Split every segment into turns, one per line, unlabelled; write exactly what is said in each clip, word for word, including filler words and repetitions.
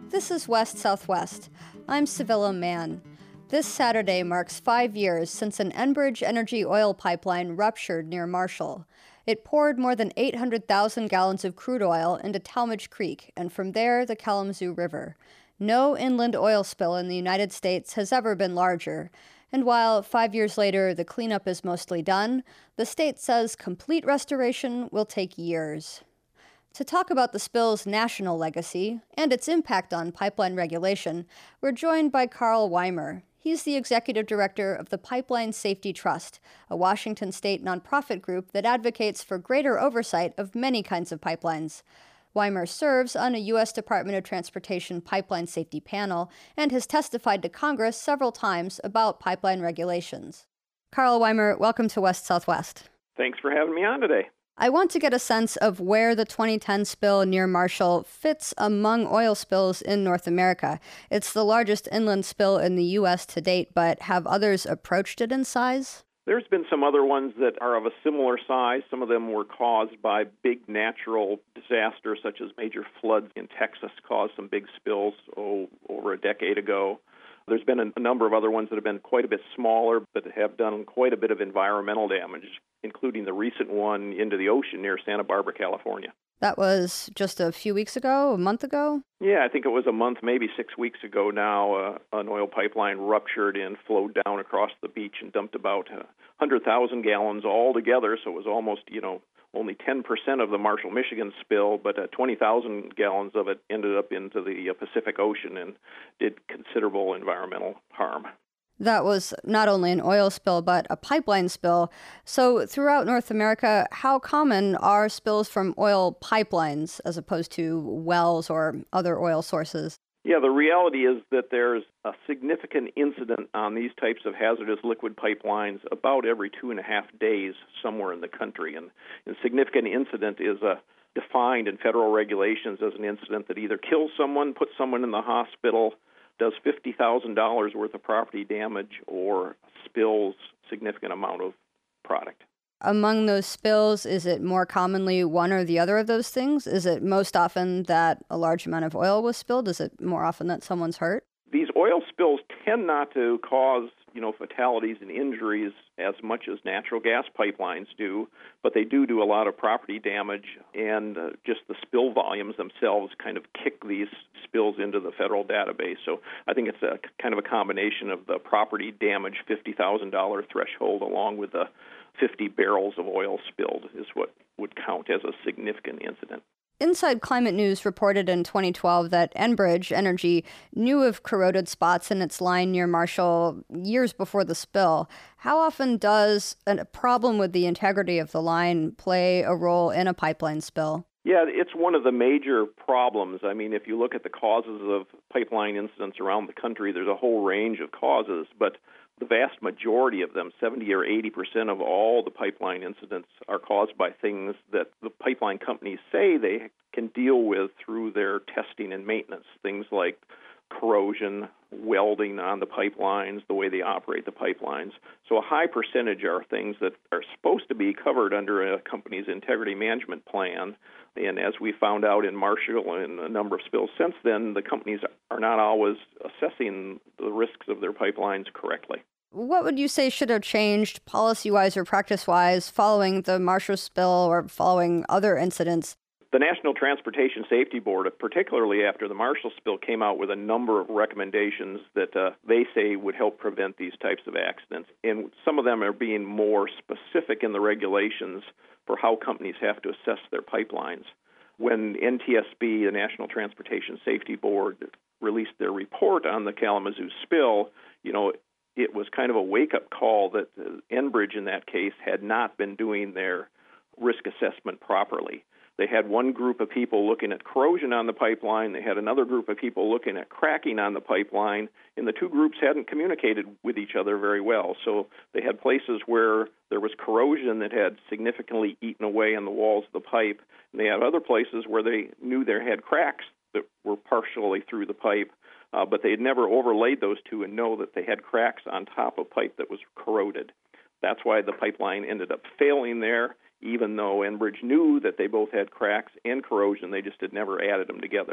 This is West Southwest. I'm Sevilla Mann. This Saturday marks five years since an Enbridge Energy oil pipeline ruptured near Marshall. It poured more than eight hundred thousand gallons of crude oil into Talmadge Creek, and from there, the Kalamazoo River. No inland oil spill in the United States has ever been larger. And while five years later the cleanup is mostly done, the state says complete restoration will take years. To talk about the spill's national legacy and its impact on pipeline regulation, we're joined by Carl Weimer. He's the executive director of the Pipeline Safety Trust, a Washington state nonprofit group that advocates for greater oversight of many kinds of pipelines. Weimer serves on a U S Department of Transportation pipeline safety panel and has testified to Congress several times about pipeline regulations. Carl Weimer, welcome to West Southwest.
Thanks for having me on today.
I want to get a sense of where the twenty ten spill near Marshall fits among oil spills in North America. It's the largest inland spill in the U S to date, but have others approached it in size?
There's been some other ones that are of a similar size. Some of them were caused by big natural disasters, such as major floods in Texas caused some big spills oh, over a decade ago. There's been a number of other ones that have been quite a bit smaller, but have done quite a bit of environmental damage, including the recent one into the ocean near Santa Barbara, California.
That was just a few weeks ago, a month ago?
Yeah, I think it was a month, maybe six weeks ago now. Uh, an oil pipeline ruptured and flowed down across the beach and dumped about uh, one hundred thousand gallons altogether, so it was almost, you know, only ten percent of the Marshall, Michigan spill, but uh, twenty thousand gallons of it ended up into the uh, Pacific Ocean and did considerable environmental harm.
That was not only an oil spill, but a pipeline spill. So throughout North America, how common are spills from oil pipelines as opposed to wells or other oil sources?
Yeah, the reality is that there's a significant incident on these types of hazardous liquid pipelines about every two and a half days somewhere in the country. And a significant incident is a defined in federal regulations as an incident that either kills someone, puts someone in the hospital, does fifty thousand dollars worth of property damage, or spills significant amount of product.
Among those spills, is it more commonly one or the other of those things? Is it most often that a large amount of oil was spilled? Is it more often that someone's hurt?
These oil spills tend not to cause, you know, fatalities and injuries as much as natural gas pipelines do, but they do do a lot of property damage, and uh, just the spill volumes themselves kind of kick these spills into the federal database. So I think it's a kind of a combination of the property damage fifty thousand dollars threshold along with the fifty barrels of oil spilled is what would count as a significant incident.
Inside Climate News reported in twenty twelve that Enbridge Energy knew of corroded spots in its line near Marshall years before the spill. How often does a problem with the integrity of the line play a role in a pipeline spill?
Yeah, it's one of the major problems. I mean, if you look at the causes of pipeline incidents around the country, there's a whole range of causes, but the vast majority of them, seventy or eighty percent of all the pipeline incidents, are caused by things that the pipeline companies say they can deal with through their testing and maintenance, things like corrosion, welding on the pipelines, the way they operate the pipelines. So a high percentage are things that are supposed to be covered under a company's integrity management plan. And as we found out in Marshall and a number of spills since then, the companies are not always assessing the risks of their pipelines correctly.
What would you say should have changed policy-wise or practice-wise following the Marshall spill or following other incidents?
The National Transportation Safety Board, particularly after the Marshall spill, came out with a number of recommendations that uh, they say would help prevent these types of accidents. And some of them are being more specific in the regulations for how companies have to assess their pipelines. When N T S B, the National Transportation Safety Board, released their report on the Kalamazoo spill, you know, it was kind of a wake-up call that uh, Enbridge in that case had not been doing their risk assessment properly. They had one group of people looking at corrosion on the pipeline. They had another group of people looking at cracking on the pipeline, and the two groups hadn't communicated with each other very well. So they had places where there was corrosion that had significantly eaten away on the walls of the pipe, and they had other places where they knew there had cracks that were partially through the pipe, uh, but they had never overlaid those two and know that they had cracks on top of pipe that was corroded. That's why the pipeline ended up failing there, even though Enbridge knew that they both had cracks and corrosion. They just had never added them together.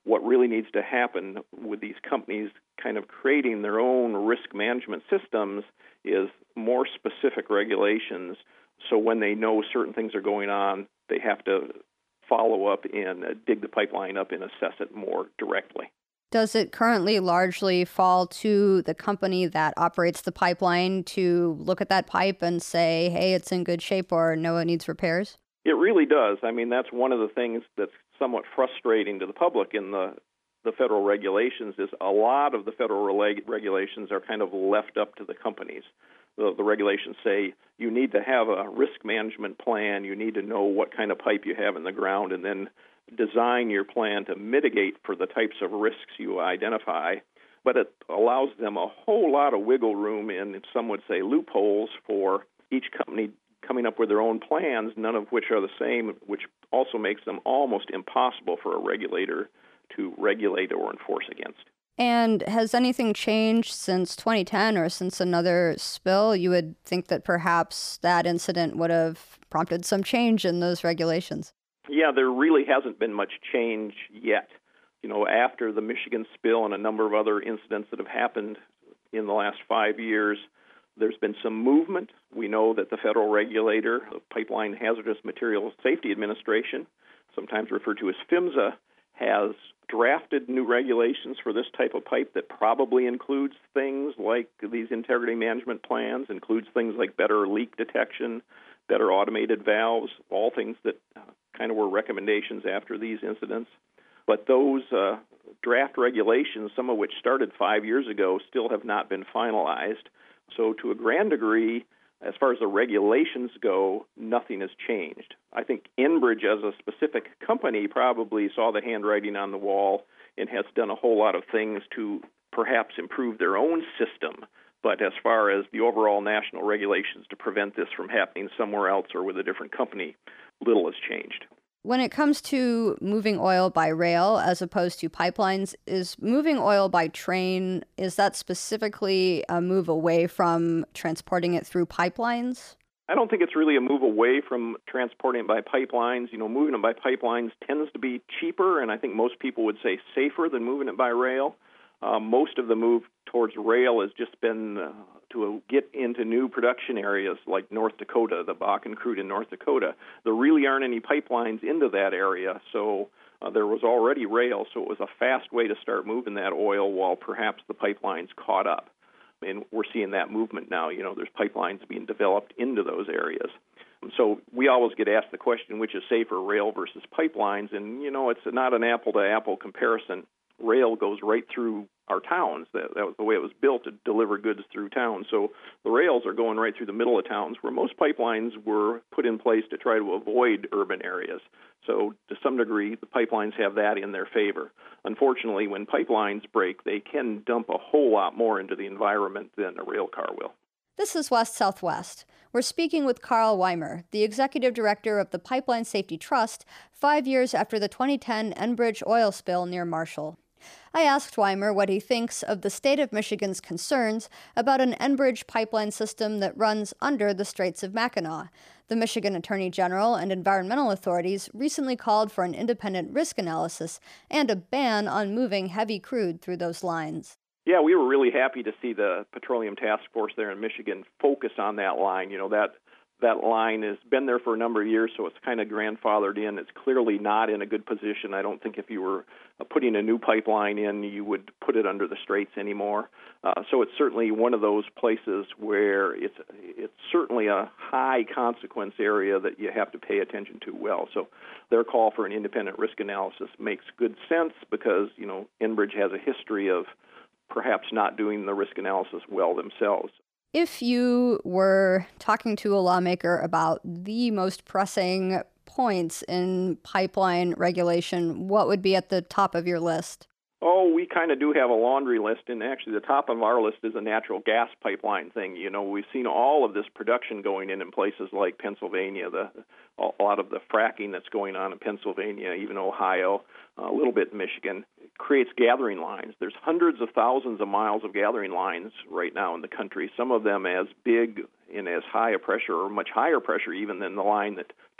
what really needs to happen with these companies kind of creating their own risk management systems is more specific regulations. So when they know certain things are going on, they have to follow up and uh, dig the pipeline up and assess it more directly.
Does it currently largely fall to the company that operates the pipeline to look at that pipe and say, hey, it's in good shape, or no, it needs repairs?
It really does. I mean, that's one of the things that's somewhat frustrating to the public in the, the federal regulations is a lot of the federal reg- regulations are kind of left up to the companies. The, the regulations say you need to have a risk management plan, you need to know what kind of pipe you have in the ground, and then design your plan to mitigate for the types of risks you identify. But it allows them a whole lot of wiggle room in, some would say, loopholes for each company coming up with their own plans, none of which are the same, which also makes them almost impossible for a regulator to regulate or enforce against.
And has anything changed since twenty ten or since another spill? You would think that perhaps that incident would have prompted some change in those regulations.
Yeah, there really hasn't been much change yet. You know, after the Michigan spill and a number of other incidents that have happened in the last five years, there's been some movement. We know that the federal regulator, the Pipeline Hazardous Materials Safety Administration, sometimes referred to as PHMSA, has drafted new regulations for this type of pipe that probably includes things like these integrity management plans, includes things like better leak detection, better automated valves, all things that uh, kind of were recommendations after these incidents. But those uh, draft regulations, some of which started five years ago, still have not been finalized. So to a grand degree, as far as the regulations go, nothing has changed. I think Enbridge, as a specific company, probably saw the handwriting on the wall and has done a whole lot of things to perhaps improve their own system. But as far as the overall national regulations to prevent this from happening somewhere else or with a different company, little has changed.
When it comes to moving oil by rail as opposed to pipelines, is moving oil by train, is that specifically a move away from transporting it through pipelines?
I don't think it's really a move away from transporting it by pipelines. You know, moving it by pipelines tends to be cheaper, and I think most people would say safer than moving it by rail. Uh, most of the move towards rail has just been uh, to get into new production areas like North Dakota, the Bakken crude in North Dakota. There really aren't any pipelines into that area, so uh, there was already rail, so it was a fast way to start moving that oil while perhaps the pipelines caught up. And we're seeing that movement now. You know, there's pipelines being developed into those areas. So we always get asked the question, which is safer, rail versus pipelines? And, you know, it's not an apple-to-apple comparison. Rail goes right through our towns. That, that was the way it was built to deliver goods through towns. So the rails are going right through the middle of towns, where most pipelines were put in place to try to avoid urban areas. So to some degree, the pipelines have that in their favor. Unfortunately, when pipelines break, they can dump a whole lot more into the environment than a rail car will.
This is West Southwest. We're speaking with Carl Weimer, the executive director of the Pipeline Safety Trust, five years after the twenty ten Enbridge oil spill near Marshall. I asked Weimer what he thinks of the state of Michigan's concerns about an Enbridge pipeline system that runs under the Straits of Mackinac. The Michigan Attorney General and environmental authorities recently called for an independent risk analysis and a ban on moving heavy crude through those lines.
Yeah, we were really happy to see the Petroleum Task Force there in Michigan focus on that line. You know, that that line has been there for a number of years, so it's kind of grandfathered in. It's clearly not in a good position. I don't think if you were putting a new pipeline in, you would put it under the straits anymore. Uh, so it's certainly one of those places where it's it's certainly a high consequence area that you have to pay attention to well. So their call for an independent risk analysis makes good sense because, you know, Enbridge has a history of perhaps not doing the risk analysis well themselves.
If you were talking to a lawmaker about the most pressing points in pipeline regulation, what would be at the top of your list?
Oh, we kind of do have a laundry list, and actually the top of our list is a natural gas pipeline thing. You know, we've seen all of this production going in in places like Pennsylvania, the a lot of the fracking that's going on in Pennsylvania, even Ohio, a little bit in Michigan, creates gathering lines. There's hundreds of thousands of miles of gathering lines right now in the country, some of them as big and as high a pressure or much higher pressure even than the line that took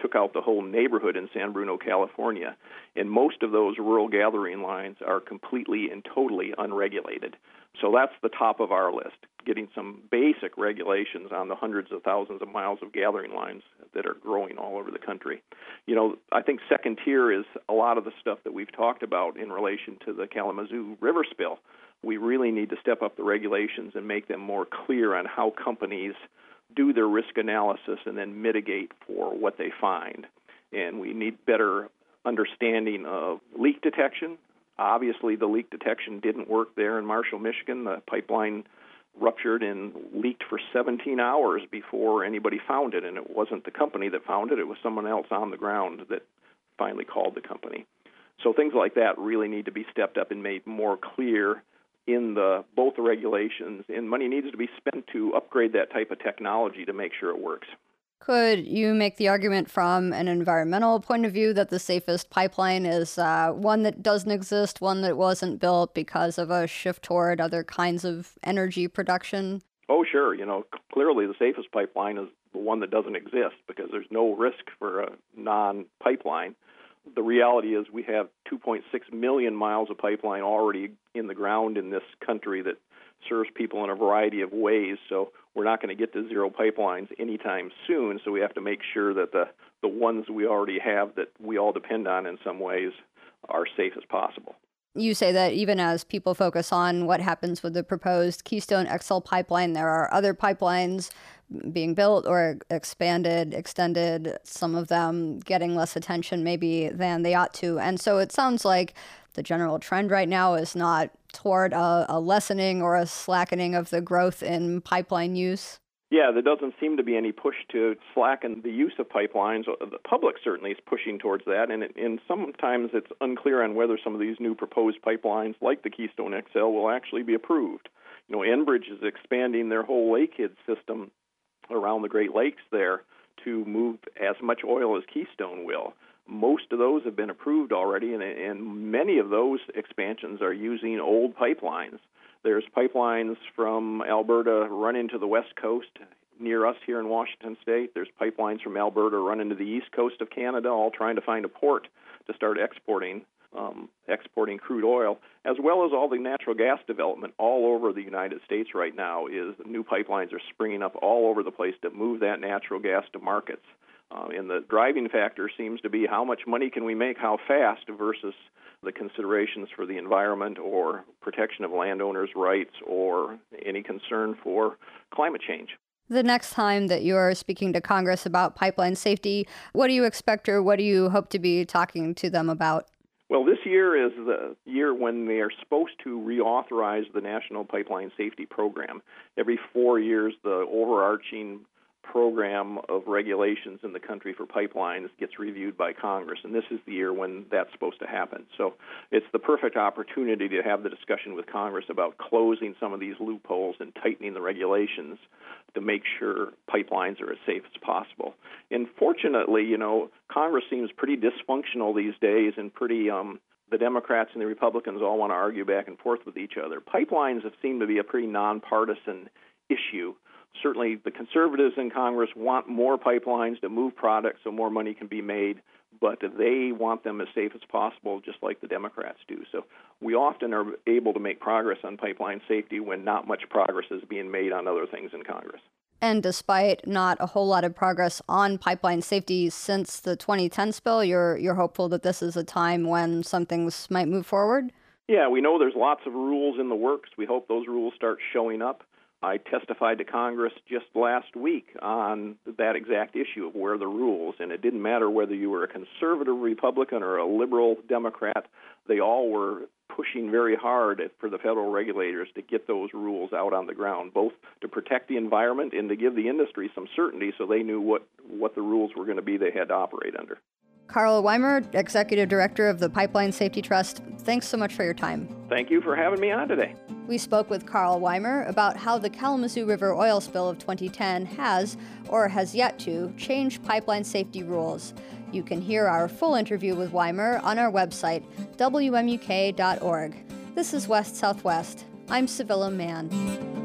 took out the whole neighborhood in San Bruno, California. And most of those rural gathering lines are completely and totally unregulated. So that's the top of our list, getting some basic regulations on the hundreds of thousands of miles of gathering lines that are growing all over the country. You know, I think second tier is a lot of the stuff that we've talked about in relation to the Kalamazoo River spill. We really need to step up the regulations and make them more clear on how companies do their risk analysis and then mitigate for what they find. And we need better understanding of leak detection. Obviously, the leak detection didn't work there in Marshall, Michigan. The pipeline ruptured and leaked for seventeen hours before anybody found it, and it wasn't the company that found it. It was someone else on the ground that finally called the company. So things like that really need to be stepped up and made more clear in the both the regulations, and money needs to be spent to upgrade that type of technology to make sure it works.
Could you make the argument from an environmental point of view that the safest pipeline is uh, one that doesn't exist, one that wasn't built because of a shift toward other kinds of energy production?
Oh, sure. You know, clearly the safest pipeline is the one that doesn't exist because there's no risk for a non-pipeline. The reality is we have two point six million miles of pipeline already in the ground in this country that serves people in a variety of ways. So we're not going to get to zero pipelines anytime soon. So we have to make sure that the, the ones we already have that we all depend on in some ways are safe as possible.
You say that even as people focus on what happens with the proposed Keystone X L pipeline, there are other pipelines being built or expanded, extended, some of them getting less attention maybe than they ought to. And so it sounds like the general trend right now is not toward a, a lessening or a slackening of the growth in pipeline use.
Yeah, there doesn't seem to be any push to slacken the use of pipelines. The public certainly is pushing towards that, and, it, and sometimes it's unclear on whether some of these new proposed pipelines, like the Keystone X L, will actually be approved. You know, Enbridge is expanding their whole Lakehead system around the Great Lakes there to move as much oil as Keystone will. Most of those have been approved already, and, and many of those expansions are using old pipelines. There's pipelines from Alberta running to the west coast near us here in Washington State. There's pipelines from Alberta running to the east coast of Canada, all trying to find a port to start exporting um, exporting crude oil, as well as all the natural gas development all over the United States right now. Is new pipelines are springing up all over the place to move that natural gas to markets. Uh, and the driving factor seems to be how much money can we make, how fast, versus the considerations for the environment or protection of landowners' rights or any concern for climate change.
The next time that you're speaking to Congress about pipeline safety, what do you expect or what do you hope to be talking to them about?
Well, this year is the year when they are supposed to reauthorize the National Pipeline Safety Program. Every four years, the overarching program of regulations in the country for pipelines gets reviewed by Congress, and this is the year when that's supposed to happen. So it's the perfect opportunity to have the discussion with Congress about closing some of these loopholes and tightening the regulations to make sure pipelines are as safe as possible. And fortunately, you know, Congress seems pretty dysfunctional these days and pretty um, the Democrats and the Republicans all want to argue back and forth with each other. Pipelines have seemed to be a pretty nonpartisan issue. Certainly, the conservatives in Congress want more pipelines to move products so more money can be made, but they want them as safe as possible, just like the Democrats do. So we often are able to make progress on pipeline safety when not much progress is being made on other things in Congress.
And despite not a whole lot of progress on pipeline safety since the twenty ten spill, you're you're hopeful that this is a time when some things might move forward?
Yeah, we know there's lots of rules in the works. We hope those rules start showing up. I testified to Congress just last week on that exact issue of where the rules, and it didn't matter whether you were a conservative Republican or a liberal Democrat, they all were pushing very hard for the federal regulators to get those rules out on the ground, both to protect the environment and to give the industry some certainty so they knew what, what the rules were going to be they had to operate under.
Carl Weimer, Executive Director of the Pipeline Safety Trust, thanks so much for your time.
Thank you for having me on today.
We spoke with Carl Weimer about how the Kalamazoo River oil spill of twenty ten has, or has yet to, changed pipeline safety rules. You can hear our full interview with Weimer on our website, W M U K dot org. This is West Southwest. I'm Civilla Mann.